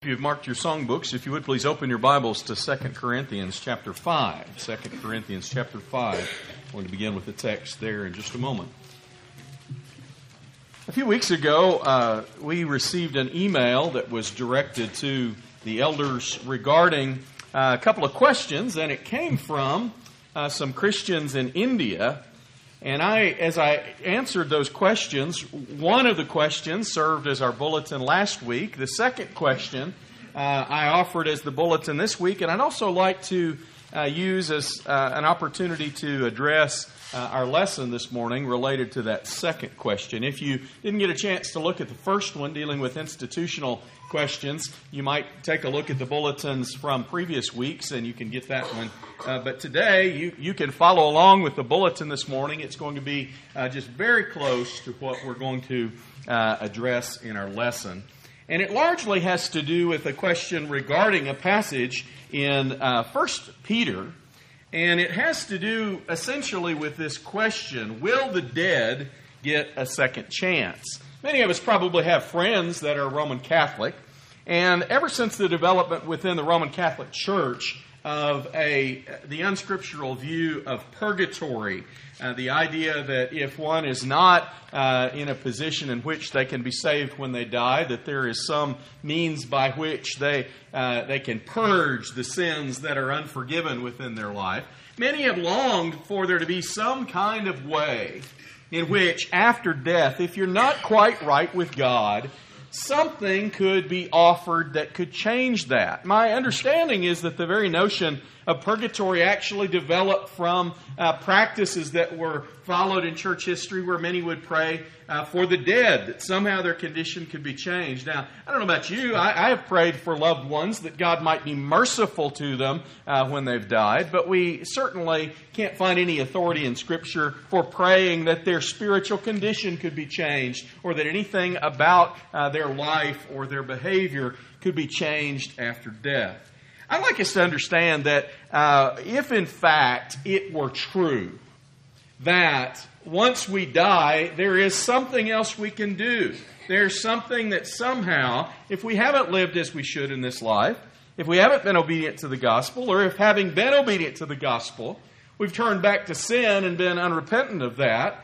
If you've marked your songbooks, if you would please open your Bibles to 2 Corinthians chapter 5. 2 Corinthians chapter 5. I'm going to begin with the text there in just a moment. A few weeks ago, we received an email that was directed to the elders regarding a couple of questions, and it came from some Christians in India. And as I answered those questions, one of the questions served as our bulletin last week. The second question I offered as the bulletin this week. And I'd also like to use as an opportunity to address our lesson this morning related to that second question. If you didn't get a chance to look at the first one dealing with institutional questions, you might take a look at the bulletins from previous weeks and you can get that one. But today, you can follow along with the bulletin this morning. It's going to be just very close to what we're going to address in our lesson. And it largely has to do with a question regarding a passage in 1 Peter. And it has to do essentially with this question, will the dead get a second chance? Many of us probably have friends that are Roman Catholic. And ever since the development within the Roman Catholic Church of the unscriptural view of purgatory, the idea that if one is not in a position in which they can be saved when they die, that there is some means by which they can purge the sins that are unforgiven within their life. Many have longed for there to be some kind of way in which after death, if you're not quite right with God, something could be offered that could change that. My understanding is that the very notion of purgatory actually developed from practices that were followed in church history where many would pray for the dead, that somehow their condition could be changed. Now, I don't know about you, I have prayed for loved ones that God might be merciful to them when they've died, but we certainly can't find any authority in Scripture for praying that their spiritual condition could be changed or that anything about their life or their behavior could be changed after death. I'd like us to understand that if in fact it were true that once we die, there is something else we can do. There's something that somehow, if we haven't lived as we should in this life, if we haven't been obedient to the gospel, or if having been obedient to the gospel, we've turned back to sin and been unrepentant of that,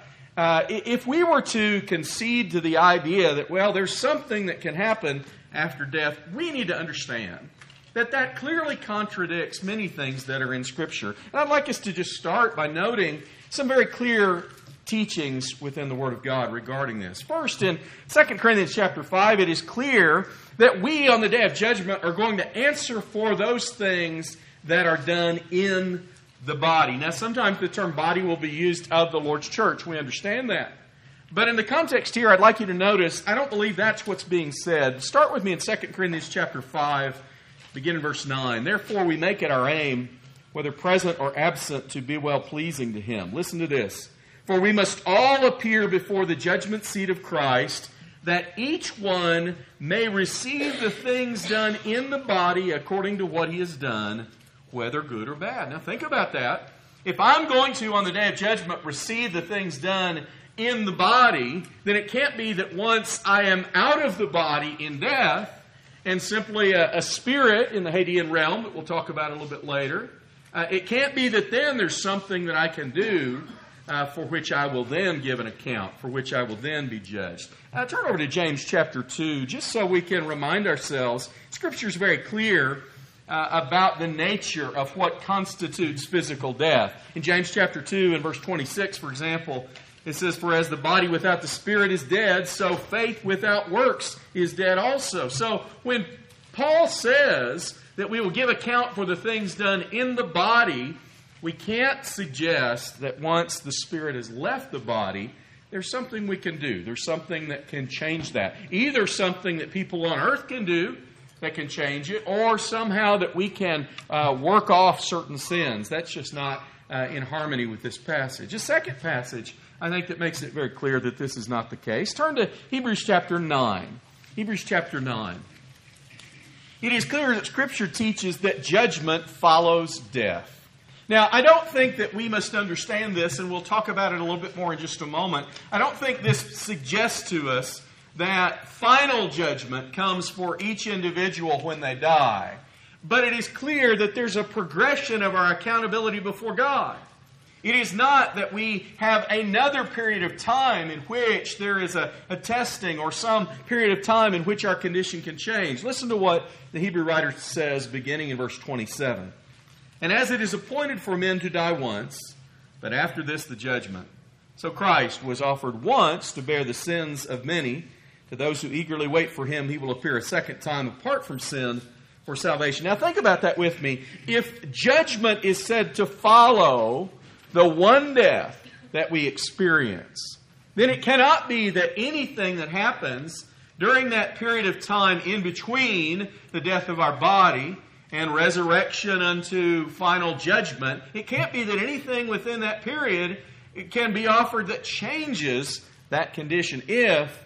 if we were to concede to the idea that, well, there's something that can happen after death, we need to understand that clearly contradicts many things that are in Scripture. And I'd like us to just start by noting some very clear teachings within the Word of God regarding this. First, in 2 Corinthians chapter 5, it is clear that we on the day of judgment are going to answer for those things that are done in the body. Now, sometimes the term body will be used of the Lord's church. We understand that. But in the context here, I'd like you to notice, I don't believe that's what's being said. Start with me in 2 Corinthians chapter 5, begin in verse 9. Therefore we make it our aim, whether present or absent, to be well-pleasing to Him. Listen to this. For we must all appear before the judgment seat of Christ, that each one may receive the things done in the body according to what he has done, whether good or bad. Now think about that. If I'm going to, on the day of judgment, receive the things done in the body, then it can't be that once I am out of the body in death, and simply a spirit in the Hadean realm that we'll talk about a little bit later, it can't be that then there's something that I can do for which I will then give an account, for which I will then be judged. Turn over to James chapter 2, just so we can remind ourselves. Scripture is very clear about the nature of what constitutes physical death. In James chapter 2 and verse 26, for example, it says, for as the body without the spirit is dead, so faith without works is dead also. So when Paul says that we will give account for the things done in the body, we can't suggest that once the spirit has left the body, there's something we can do. There's something that can change that. Either something that people on earth can do that can change it, or somehow that we can work off certain sins. That's just not in harmony with this passage. A second passage, I think, that makes it very clear that this is not the case. Turn to Hebrews chapter 9. Hebrews chapter 9. It is clear that Scripture teaches that judgment follows death. Now, I don't think that we must understand this, and we'll talk about it a little bit more in just a moment. I don't think this suggests to us that final judgment comes for each individual when they die. But it is clear that there's a progression of our accountability before God. It is not that we have another period of time in which there is a testing or some period of time in which our condition can change. Listen to what the Hebrew writer says beginning in verse 27. And as it is appointed for men to die once, but after this the judgment. So Christ was offered once to bear the sins of many. To those who eagerly wait for Him, He will appear a second time apart from sin for salvation. Now think about that with me. If judgment is said to follow the one death that we experience, then it cannot be that anything that happens during that period of time in between the death of our body and resurrection unto final judgment, it can't be that anything within that period it can be offered that changes that condition if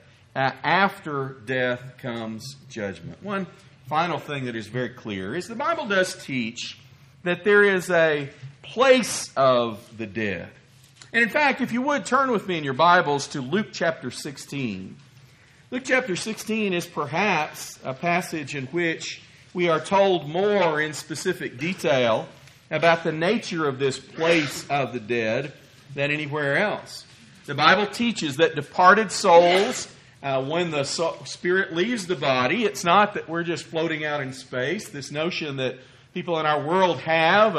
after death comes judgment. One final thing that is very clear is the Bible does teach that there is a place of the dead. And in fact, if you would turn with me in your Bibles to Luke chapter 16. Luke chapter 16 is perhaps a passage in which we are told more in specific detail about the nature of this place of the dead than anywhere else. The Bible teaches that departed souls, when the spirit leaves the body, it's not that we're just floating out in space. This notion that people in our world have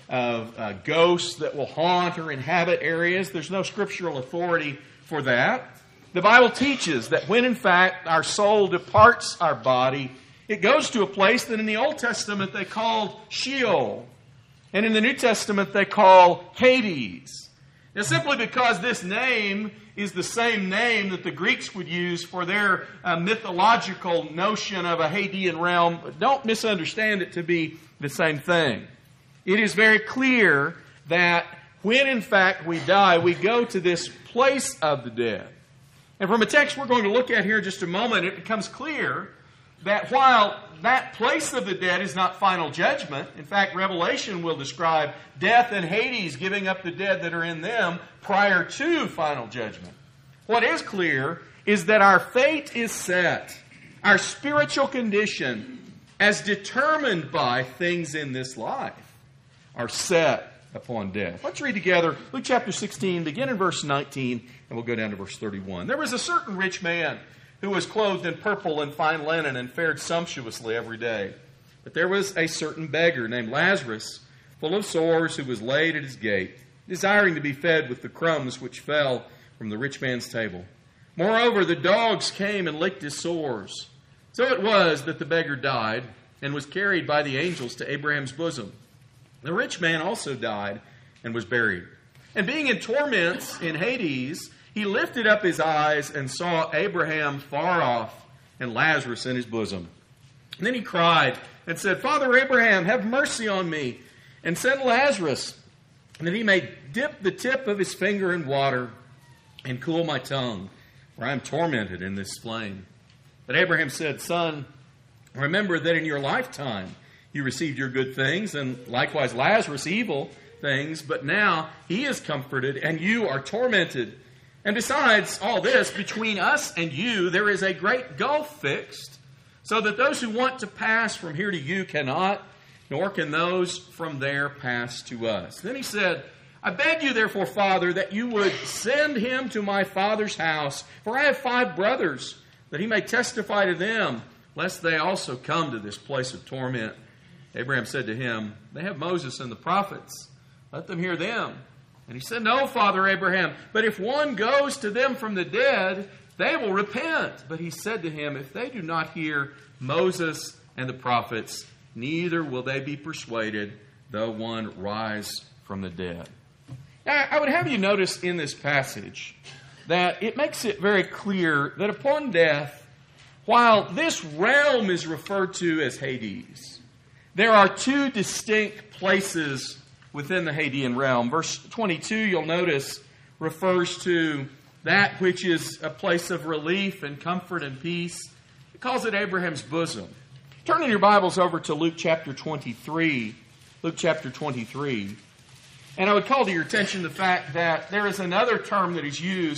of ghosts that will haunt or inhabit areas, there's no scriptural authority for that. The Bible teaches that when in fact our soul departs our body, it goes to a place that in the Old Testament they called Sheol, and in the New Testament they call Hades. Now, simply because this name is the same name that the Greeks would use for their mythological notion of a Hadean realm, don't misunderstand it to be the same thing. It is very clear that when in fact we die, we go to this place of the dead. And from a text we're going to look at here in just a moment, it becomes clear that while that place of the dead is not final judgment, in fact, Revelation will describe death and Hades giving up the dead that are in them prior to final judgment. What is clear is that our fate is set, our spiritual condition, as determined by things in this life, are set upon death. Let's read together Luke chapter 16, begin in verse 19, and we'll go down to verse 31. There was a certain rich man who was clothed in purple and fine linen and fared sumptuously every day. But there was a certain beggar named Lazarus, full of sores, who was laid at his gate, desiring to be fed with the crumbs which fell from the rich man's table. Moreover, the dogs came and licked his sores. So it was that the beggar died and was carried by the angels to Abraham's bosom. The rich man also died and was buried. And being in torments in Hades, he lifted up his eyes and saw Abraham far off and Lazarus in his bosom. And then he cried and said, Father Abraham, have mercy on me, and send Lazarus, that he may dip the tip of his finger in water and cool my tongue, for I am tormented in this flame. But Abraham said, Son, remember that in your lifetime you received your good things, and likewise Lazarus evil things, but now he is comforted and you are tormented. And besides all this, between us and you, there is a great gulf fixed, so that those who want to pass from here to you cannot, nor can those from there pass to us. Then he said, I beg you, therefore, Father, that you would send him to my father's house, for I have 5 brothers, that he may testify to them, lest they also come to this place of torment. Abraham said to him, They have Moses and the prophets. Let them hear them. And he said, No, Father Abraham, but if one goes to them from the dead, they will repent. But he said to him, If they do not hear Moses and the prophets, neither will they be persuaded, though one rise from the dead. Now, I would have you notice in this passage that it makes it very clear that upon death, while this realm is referred to as Hades, there are 2 distinct places within the Hadean realm. Verse 22, you'll notice, refers to that which is a place of relief and comfort and peace. It calls it Abraham's bosom. Turn in your Bibles over to Luke chapter 23. Luke chapter 23. And I would call to your attention the fact that there is another term that is used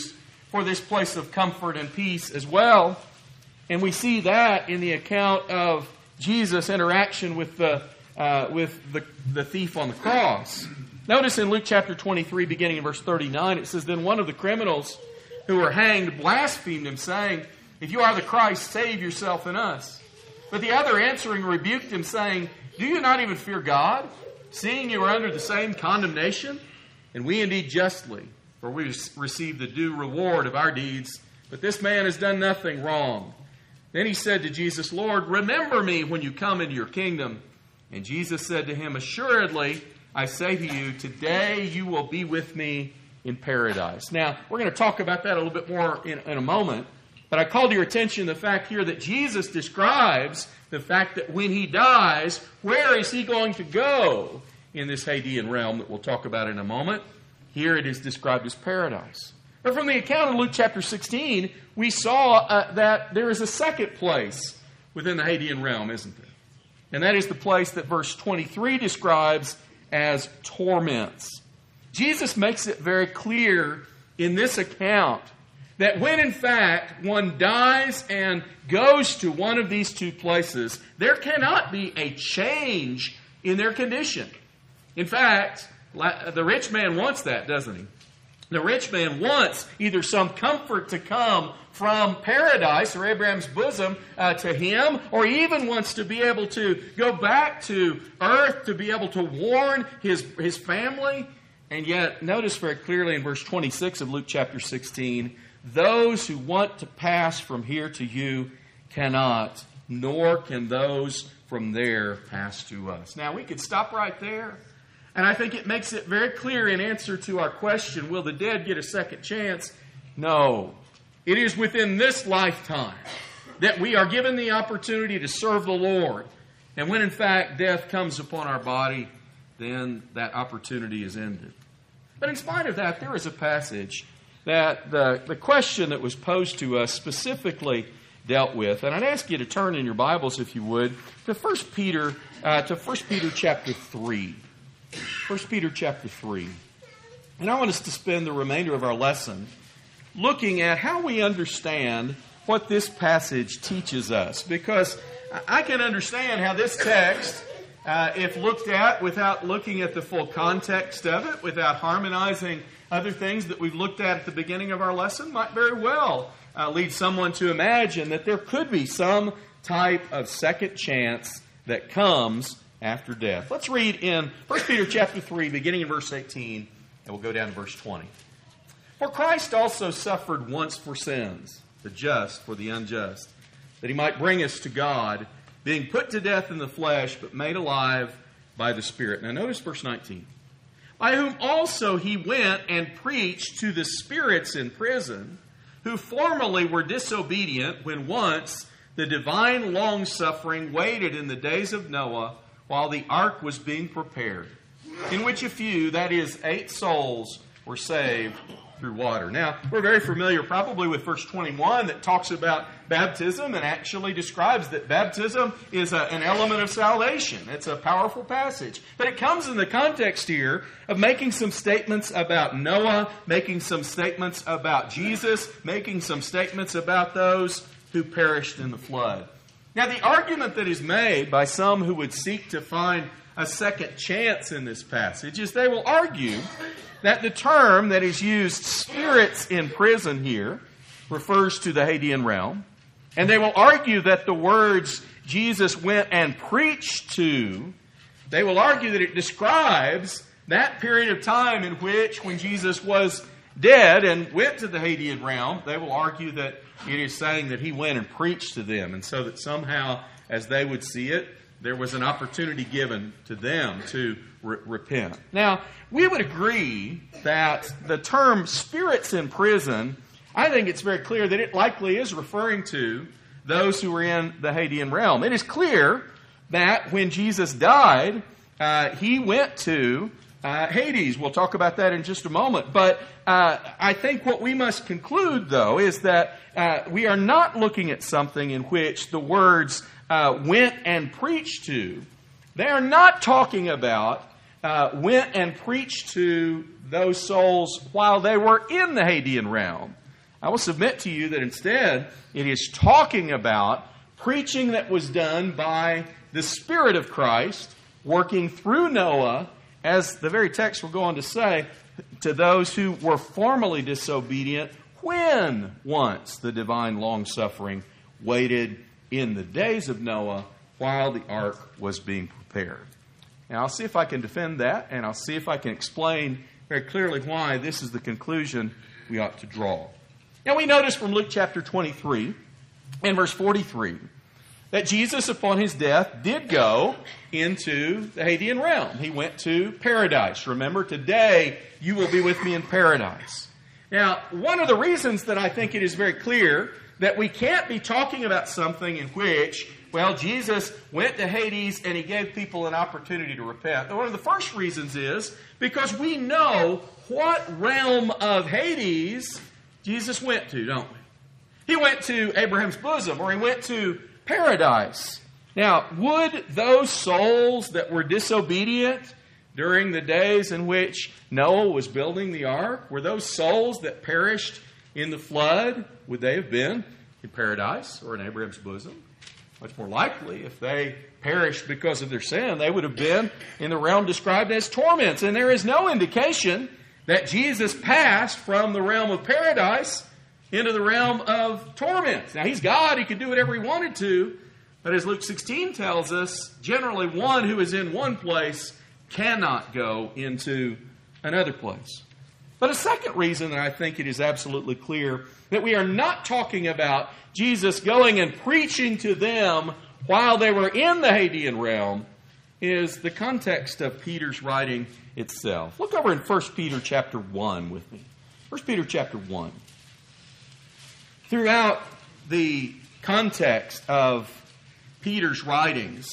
for this place of comfort and peace as well. And we see that in the account of Jesus' interaction with the thief on the cross. Notice in Luke chapter 23, beginning in verse 39, it says, "Then one of the criminals who were hanged blasphemed him, saying, 'If you are the Christ, save yourself and us.' But the other answering rebuked him, saying, 'Do you not even fear God, seeing you are under the same condemnation? And we indeed justly, for we receive the due reward of our deeds. But this man has done nothing wrong.' Then he said to Jesus, 'Lord, remember me when you come into your kingdom.' And Jesus said to him, 'Assuredly, I say to you, today you will be with me in paradise.'" Now, we're going to talk about that a little bit more in a moment. But I called your attention to the fact here that Jesus describes the fact that when he dies, where is he going to go in this Hadean realm that we'll talk about in a moment? Here it is described as paradise. But from the account of Luke chapter 16, we saw that there is a second place within the Hadean realm, isn't there? And that is the place that verse 23 describes as torments. Jesus makes it very clear in this account that when in fact one dies and goes to one of these two places, there cannot be a change in their condition. In fact, the rich man wants that, doesn't he? The rich man wants either some comfort to come from paradise or Abraham's bosom to him, or he even wants to be able to go back to earth to be able to warn his family. And yet, notice very clearly in verse 26 of Luke chapter 16, "Those who want to pass from here to you cannot, nor can those from there pass to us." Now, we could stop right there. And I think it makes it very clear in answer to our question, will the dead get a second chance? No. It is within this lifetime that we are given the opportunity to serve the Lord. And when in fact death comes upon our body, then that opportunity is ended. But in spite of that, there is a passage that the question that was posed to us specifically dealt with. And I'd ask you to turn in your Bibles, if you would, to 1 Peter chapter 3. 1 Peter chapter 3. And I want us to spend the remainder of our lesson looking at how we understand what this passage teaches us. Because I can understand how this text, if looked at without looking at the full context of it, without harmonizing other things that we've looked at the beginning of our lesson, might very well lead someone to imagine that there could be some type of second chance that comes after death. Let's read in 1 Peter chapter 3, beginning in verse 18, and we'll go down to verse 20. "For Christ also suffered once for sins, the just for the unjust, that he might bring us to God, being put to death in the flesh, but made alive by the Spirit." Now notice verse 19. "By whom also he went and preached to the spirits in prison, who formerly were disobedient when once the divine long-suffering waited in the days of Noah, while the ark was being prepared, in which a few, that is, 8 souls, were saved through water." Now, we're very familiar probably with verse 21 that talks about baptism and actually describes that baptism is an element of salvation. It's a powerful passage. But it comes in the context here of making some statements about Noah, making some statements about Jesus, making some statements about those who perished in the flood. Now, the argument that is made by some who would seek to find a second chance in this passage is they will argue that the term that is used, spirits in prison here, refers to the Hadean realm. And they will argue that the words Jesus went and preached to, they will argue that it describes that period of time in which, when Jesus was dead and went to the Hadean realm, they will argue that it is saying that he went and preached to them, and so that somehow, as they would see it, there was an opportunity given to them to repent. Now, we would agree that the term spirits in prison, I think it's very clear that it likely is referring to those who were in the Hadean realm. It is clear that when Jesus died, he went to Hades. We'll talk about that in just a moment. But I think what we must conclude, though, is that we are not looking at something in which the words went and preached to. They are not talking about went and preached to those souls while they were in the Hadean realm. I will submit to you that instead it is talking about preaching that was done by the Spirit of Christ working through Noah, as the very text will go on to say, to those who were formerly disobedient when once the divine long-suffering waited in the days of Noah while the ark was being prepared. Now, I'll see if I can defend that, and I'll see if I can explain very clearly why this is the conclusion we ought to draw. Now, we notice from Luke chapter 23 and verse 43 that Jesus, upon his death, did go into the Hadean realm. He went to paradise. Remember, today you will be with me in paradise. Now, one of the reasons that I think it is very clear that we can't be talking about something in which, well, Jesus went to Hades and he gave people an opportunity to repent. One of the first reasons is because we know what realm of Hades Jesus went to, don't we? He went to Abraham's bosom, or he went to paradise. Now, would those souls that were disobedient during the days in which Noah was building the ark, were those souls that perished in the flood, would they have been in paradise or in Abraham's bosom? Much more likely, if they perished because of their sin, they would have been in the realm described as torments. And there is no indication that Jesus passed from the realm of paradise into the realm of torment. Now, he's God. He could do whatever he wanted to. But as Luke 16 tells us, generally one who is in one place cannot go into another place. But a second reason that I think it is absolutely clear that we are not talking about Jesus going and preaching to them while they were in the Hadean realm is the context of Peter's writing itself. Look over in 1 Peter chapter 1 with me. 1 Peter chapter 1. Throughout the context of Peter's writings,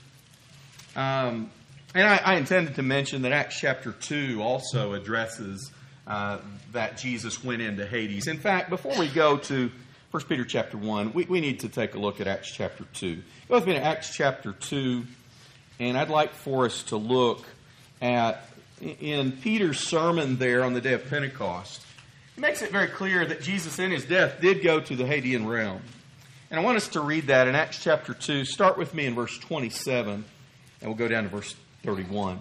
and I intended to mention that Acts chapter 2 also addresses that Jesus went into Hades. In fact, before we go to 1 Peter chapter 1, we need to take a look at Acts chapter 2. Go with me to Acts chapter 2, and I'd like for us to look at, in Peter's sermon there on the day of Pentecost, it makes it very clear that Jesus in his death did go to the Hadean realm. And I want us to read that in Acts chapter 2. Start with me in verse 27, and we'll go down to verse 31.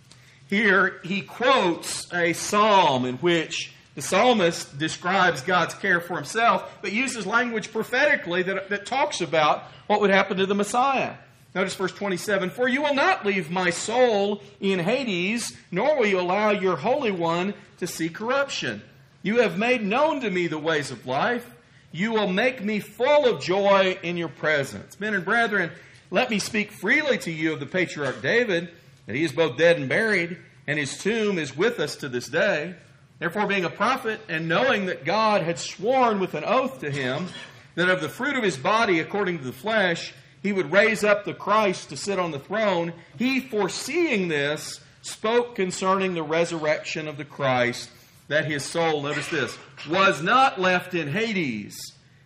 Here, he quotes a psalm in which the psalmist describes God's care for himself, but uses language prophetically that talks about what would happen to the Messiah. Notice verse 27, "For you will not leave my soul in Hades, nor will you allow your Holy One to see corruption. You have made known to me the ways of life. You will make me full of joy in your presence. Men and brethren, let me speak freely to you of the patriarch David, that he is both dead and buried, and his tomb is with us to this day. Therefore, being a prophet, and knowing that God had sworn with an oath to him, that of the fruit of his body, according to the flesh, he would raise up the Christ to sit on the throne, he, foreseeing this, spoke concerning the resurrection of the Christ, that his soul," notice this, "was not left in Hades,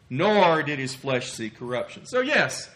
nor did his flesh see corruption." So yes,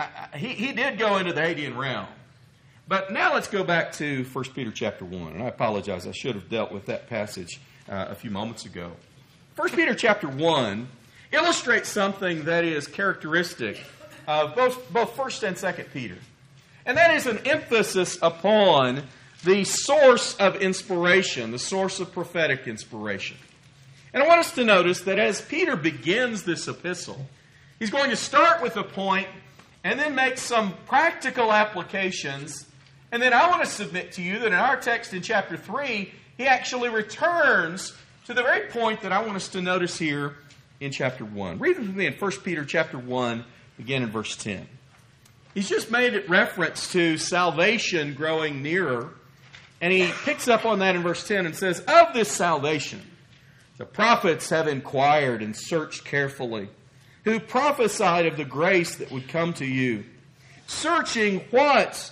he did go into the Hadean realm. But now let's go back to 1 Peter chapter 1. And I apologize, I should have dealt with that passage a few moments ago. 1 Peter chapter 1 illustrates something that is characteristic of both 1st and 2nd Peter. And that is an emphasis upon the source of inspiration, the source of prophetic inspiration. And I want us to notice that as Peter begins this epistle, he's going to start with a point and then make some practical applications. And then I want to submit to you that in our text in chapter 3, he actually returns to the very point that I want us to notice here in chapter 1. Read with me in 1 Peter chapter 1, begin in verse 10. He's just made it reference to salvation growing nearer. And he picks up on that in verse 10 and says, "Of this salvation, the prophets have inquired and searched carefully, who prophesied of the grace that would come to you, searching what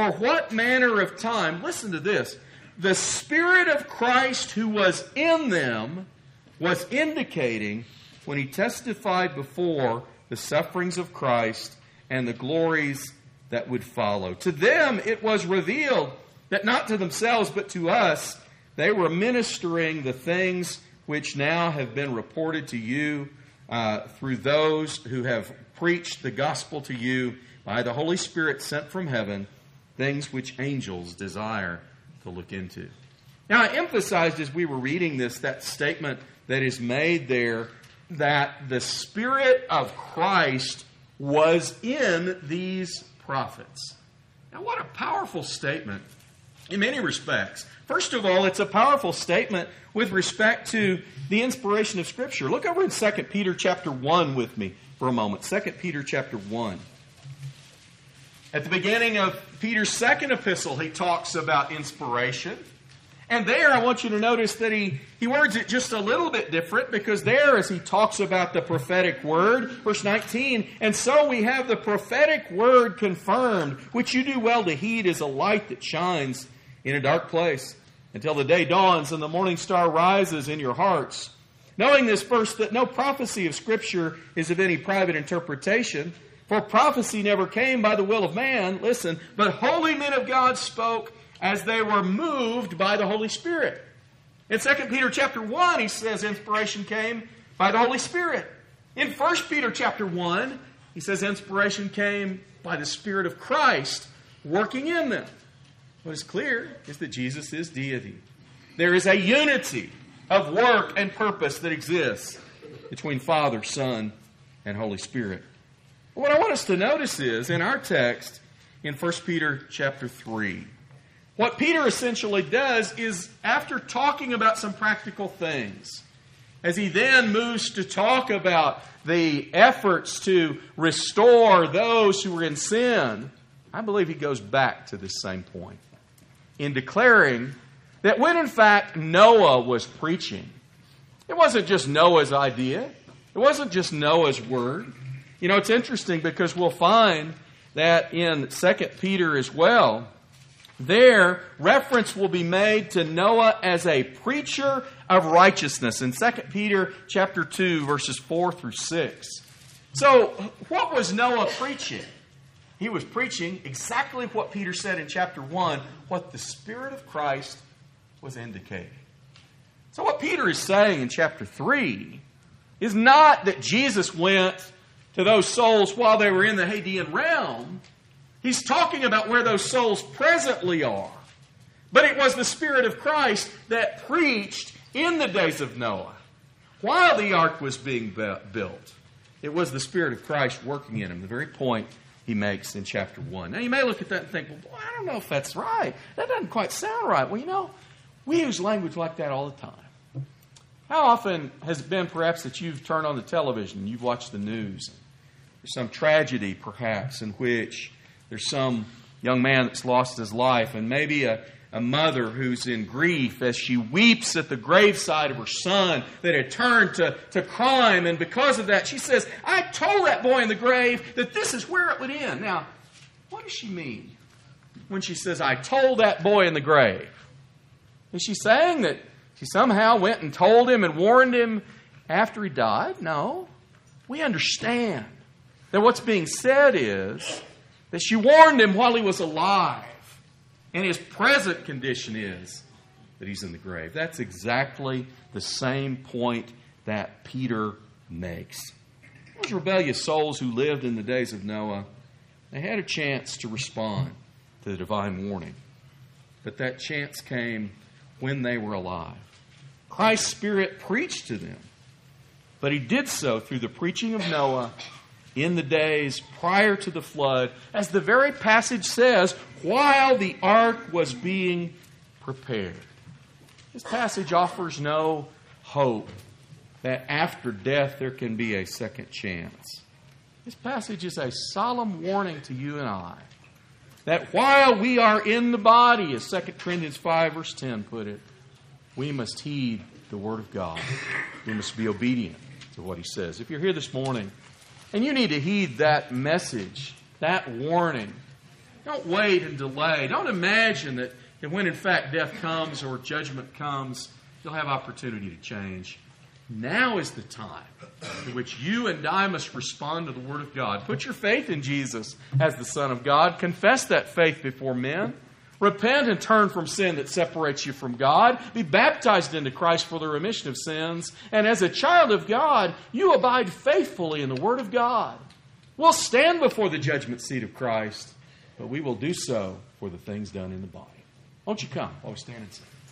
manner of time," listen to this, "the Spirit of Christ who was in them was indicating when he testified before the sufferings of Christ and the glories that would follow. To them it was revealed that not to themselves but to us they were ministering the things which now have been reported to you through those who have preached the gospel to you by the Holy Spirit sent from heaven, things which angels desire to look into. Now, I emphasized as we were reading this, that statement that is made there, that the Spirit of Christ was in these prophets. Now, what a powerful statement in many respects. First of all, it's a powerful statement with respect to the inspiration of Scripture. Look over in 2 Peter chapter 1 with me for a moment. 2 Peter chapter 1. At the beginning of Peter's second epistle, he talks about inspiration. And there, I want you to notice that he words it just a little bit different, because there, as he talks about the prophetic word, verse 19, and so we have the prophetic word confirmed, which you do well to heed as a light that shines in a dark place, until the day dawns and the morning star rises in your hearts. Knowing this first, that no prophecy of Scripture is of any private interpretation, for prophecy never came by the will of man, listen, but holy men of God spoke as they were moved by the Holy Spirit. In 2 Peter chapter 1, he says inspiration came by the Holy Spirit. In 1 Peter chapter 1, he says inspiration came by the Spirit of Christ working in them. What is clear is that Jesus is deity. There is a unity of work and purpose that exists between Father, Son, and Holy Spirit. What I want us to notice is, in our text, in 1 Peter chapter 3, what Peter essentially does is, after talking about some practical things, as he then moves to talk about the efforts to restore those who were in sin, I believe he goes back to this same point in declaring that when in fact Noah was preaching, it wasn't just Noah's idea. It wasn't just Noah's word. You know, it's interesting because we'll find that in 2 Peter as well, there, reference will be made to Noah as a preacher of righteousness in 2 Peter chapter 2, verses 4 through 6. So, what was Noah preaching? He was preaching exactly what Peter said in chapter 1, what the Spirit of Christ was indicating. So what Peter is saying in chapter 3 is not that Jesus went to those souls while they were in the Hadean realm. He's talking about where those souls presently are. But it was the Spirit of Christ that preached in the days of Noah, while the ark was being built. It was the Spirit of Christ working in him, the very point he makes in chapter 1. Now, you may look at that and think, well, boy, I don't know if that's right. That doesn't quite sound right. Well, you know, we use language like that all the time. How often has it been, perhaps, that you've turned on the television and you've watched the news? There's some tragedy, perhaps, in which there's some young man that's lost his life, and maybe a mother who's in grief as she weeps at the graveside of her son that had turned to crime, and because of that, she says, I told that boy in the grave that this is where it would end. Now, what does she mean when she says, I told that boy in the grave? Is she saying that she somehow went and told him and warned him after he died? No. We understand that what's being said is that she warned him while he was alive. And his present condition is that he's in the grave. That's exactly the same point that Peter makes. Those rebellious souls who lived in the days of Noah, they had a chance to respond to the divine warning. But that chance came when they were alive. Christ's Spirit preached to them, but he did so through the preaching of Noah in the days prior to the flood, as the very passage says, while the ark was being prepared. This passage offers no hope that after death there can be a second chance. This passage is a solemn warning to you and I that while we are in the body, as 2 Corinthians 5 verse 10 put it, we must heed the Word of God. We must be obedient to what He says. If you're here this morning and you need to heed that message, that warning, don't wait and delay. Don't imagine that when in fact death comes or judgment comes, you'll have opportunity to change. Now is the time in which you and I must respond to the Word of God. Put your faith in Jesus as the Son of God. Confess that faith before men. Repent and turn from sin that separates you from God. Be baptized into Christ for the remission of sins. And as a child of God, you abide faithfully in the Word of God. We'll stand before the judgment seat of Christ, but we will do so for the things done in the body. Won't you come while we stand and sing?